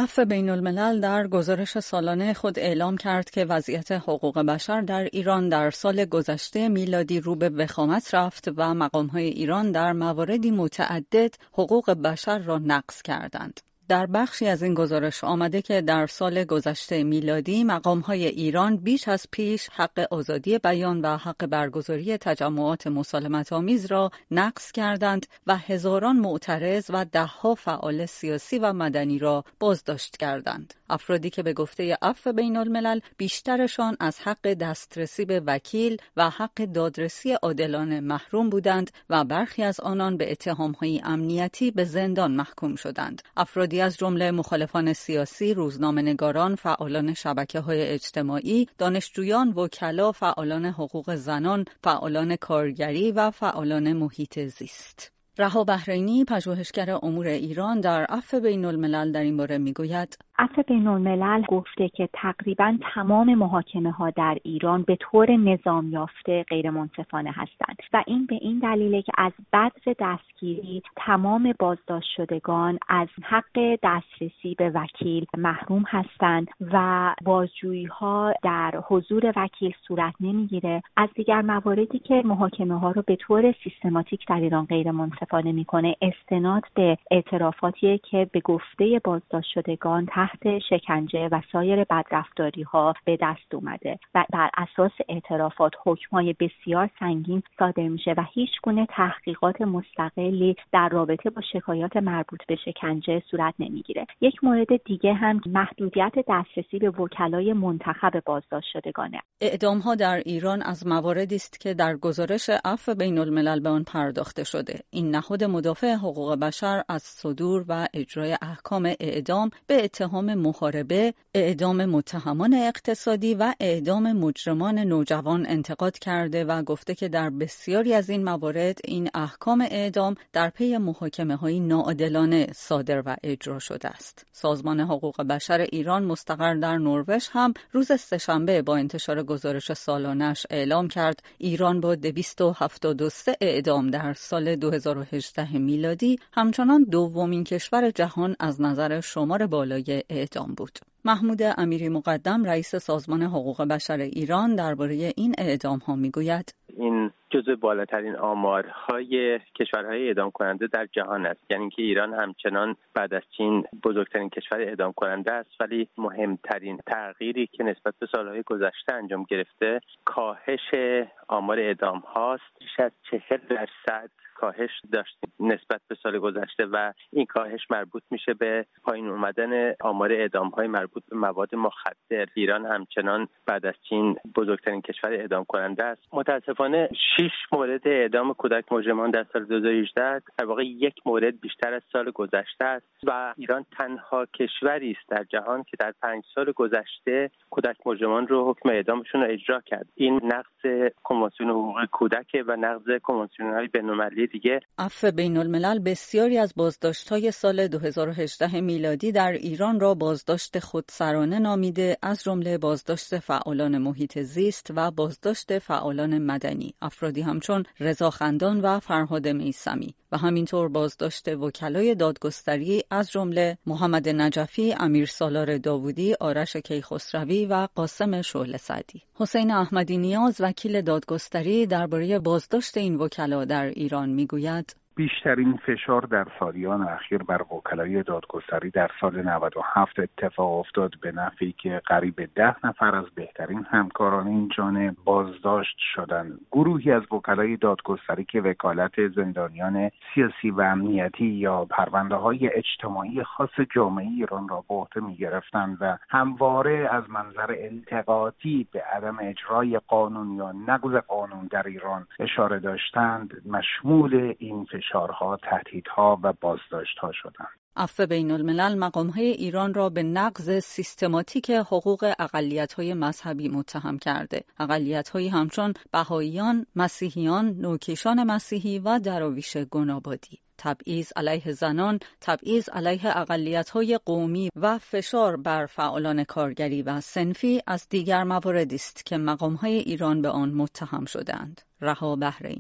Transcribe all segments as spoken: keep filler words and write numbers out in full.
عفو بین الملل در گزارش سالانه خود اعلام کرد که وضعیت حقوق بشر در ایران در سال گذشته میلادی رو به وخامت رفت و مقام‌های ایران در مواردی متعدد حقوق بشر را نقض کردند. در بخشی از این گزارش آمده که در سال گذشته میلادی مقام‌های ایران بیش از پیش حق آزادی بیان و حق برگزاری تجمعات مسالمت‌آمیز را نقض کردند و هزاران معترض و ده‌ها فعال سیاسی و مدنی را بازداشت کردند. افرادی که به گفته عفو بین الملل بیشترشان از حق دسترسی به وکیل و حق دادرسی عادلانه محروم بودند و برخی از آنان به اتهام‌های امنیتی به زندان محکوم شدند. افرادی از جمله مخالفان سیاسی، روزنامه‌نگاران، فعالان شبکه‌های اجتماعی، دانشجویان، وکلا، فعالان حقوق زنان، فعالان کارگری و فعالان محیط زیست. رها بحرینی، پژوهشگر امور ایران، در عفو بین الملل در این باره میگوید: عفو بین الملل گفته که تقریباً تمام محاکمه ها در ایران به طور نظام یافته غیر منصفانه هستند و این به این دلیله که از بدو دستگیری تمام بازداشت شدگان از حق دسترسی به وکیل محروم هستند و بازجویی ها در حضور وکیل صورت نمیگیره. از دیگر مواردی که محاکمه ها رو به طور سیستماتیک در ایران غیر منصفانه میکنه استناد به اعترافاتی که به گفته بازداشت شدگان تحت شکنجه و سایر بدرفتاری ها به دست اومده و بر اساس اعترافات حکم‌های بسیار سنگین صادر میشه و هیچ گونه تحقیقات مستقلی در رابطه با شکایات مربوط به شکنجه صورت نمیگیره. یک مورد دیگه هم محدودیت دسترسی به وکلای منتخب بازداشت شدگانه. اعدام ها در ایران از مواردی است که در گزارش عفو بین الملل به آن پرداخته شده. این نهاد مدافع حقوق بشر از صدور و اجرای احکام اعدام به اتهام محاربه، اعدام متهمان اقتصادی و اعدام مجرمان نوجوان انتقاد کرده و گفته که در بسیاری از این موارد این احکام اعدام در پی محاکمه‌های ناعادلانه صادر و اجرا شده است. سازمان حقوق بشر ایران مستقر در نروژ هم روز سه‌شنبه با انتشار گزارش سالانه‌اش اعلام کرد ایران با دویست و هفتاد و سه اعدام در سال دو هزار و هجده میلادی همچنان دومین کشور جهان از نظر شمار بالای اعدام بود. محمود امیری مقدم، رئیس سازمان حقوق بشر ایران، درباره این اعدام ها میگوید: این جزو بالاترین آمارهای کشورهای اعدام کننده در جهان است. یعنی که ایران همچنان بعد از چین بزرگترین کشور اعدام کننده است، ولی مهمترین تغییری که نسبت به سالهای گذشته انجام گرفته کاهش آمار اعدام هاست. بیش از چهل درصد کاهش داشتیم نسبت به سال گذشته و این کاهش مربوط میشه به پایین اومدن آمار اعدام های مربوط به مواد مخدر. ایران همچنان بعد از چین بزرگترین کشور اعدام کننده است. متاسفانه شش مورد اعدام کودک مجرمان در سال دو هزار و هجده در واقع یک مورد بیشتر از سال گذشته است و ایران تنها کشوری است در جهان که در پنج سال گذشته کودک مجرمان رو حکم اعدامشون رو اجرا کرد. این نقض کنوانسیون حقوق کودک و نقض کنوانسیون‌های بین‌المللی دیگه. عفو بین الملل بسیاری از بازداشت‌های سال دو هزار و هجده میلادی در ایران را بازداشت خودسرانه نامیده، از جمله بازداشت فعالان محیط زیست و بازداشت فعالان مدنی، افرادی همچون رضا خندان و فرهاد میثمی و همینطور بازداشت وکلای دادگستری از جمله محمد نجفی، امیر سالار داوودی، آرش کیخسروی و قاسم شعله سعدی. حسین احمدی نیاز، وکیل دادگستری، درباره بازداشت این وکلا در ایران میگوید: بیشترین فشار در سالیان اخیر بر وکلای دادگستری در سال نود و هفت اتفاق افتاد، به نحوی که قریب ده نفر از بهترین همکاران این جانب بازداشت شدند. گروهی از وکلای دادگستری که وکالت زندانیان سیاسی و امنیتی یا پرونده‌های اجتماعی خاص جامعه ایران را به عهده می‌گرفتند و همواره از منظر انتقادی به عدم اجرای قانون یا نقض قانون در ایران اشاره داشتند، مشمول این فشارها، تهدیدها و بازداشت‌ها شدند. عفو بین الملل مقام‌های ایران را به نقض سیستماتیک حقوق اقلیت‌های مذهبی متهم کرده. اقلیت‌هایی همچون بهائیان، مسیحیان، نوکیشان مسیحی و دراویش گنابادی. تبعیض علیه زنان، تبعیض علیه اقلیت‌های قومی و فشار بر فعالان کارگری و صنفی از دیگر مواردی است که مقام‌های ایران به آن متهم شدند. رها بحرینی.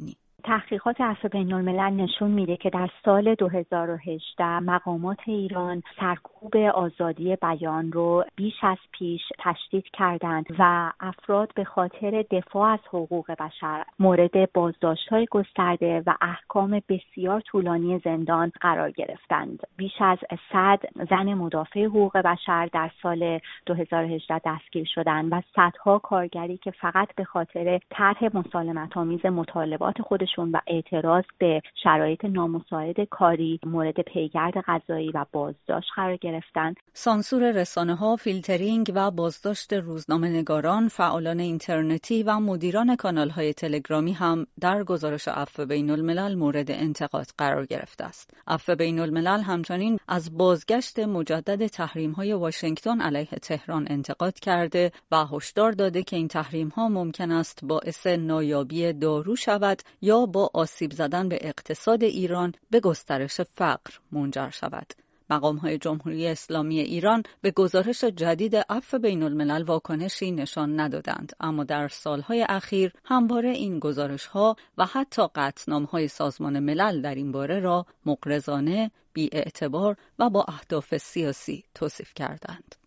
تحقیقات عفو بین‌الملل نشون میده که در سال دو هزار و هجده مقامات ایران سرکوب آزادی بیان رو بیش از پیش تشدید کردند و افراد به خاطر دفاع از حقوق بشر مورد بازداشت‌های گسترده و احکام بسیار طولانی زندان قرار گرفتند. بیش از صد زن مدافع حقوق بشر در سال دو هزار و هجده دستگیر شدند و صدها کارگری که فقط به خاطر طرح مسالمت‌آمیز مطالبات خودشون و اعتراض به شرایط نامساعد کاری مورد پیگرد قضایی و بازداشت قرار گرفتند. سانسور رسانه‌ها، فیلترینگ و بازداشت روزنامه‌نگاران، فعالان اینترنتی و مدیران کانال‌های تلگرامی هم در گزارش عفو بین‌الملل مورد انتقاد قرار گرفته است. عفو بین‌الملل همچنین از بازگشت مجدد تحریم‌های واشنگتن علیه تهران انتقاد کرده و هشدار داده که این تحریم‌ها ممکن است باعث نایابی دارو شود یا با آسیب زدن به اقتصاد ایران به گسترش فقر منجر شود. مقام‌های جمهوری اسلامی ایران به گزارش جدید عفو بین‌الملل واکنشی نشان ندادند، اما در سالهای اخیر همواره این گزارش‌ها و حتی قطعنامه‌های سازمان ملل در این باره را مغرضانه، بی‌اعتبار و با اهداف سیاسی توصیف کردند.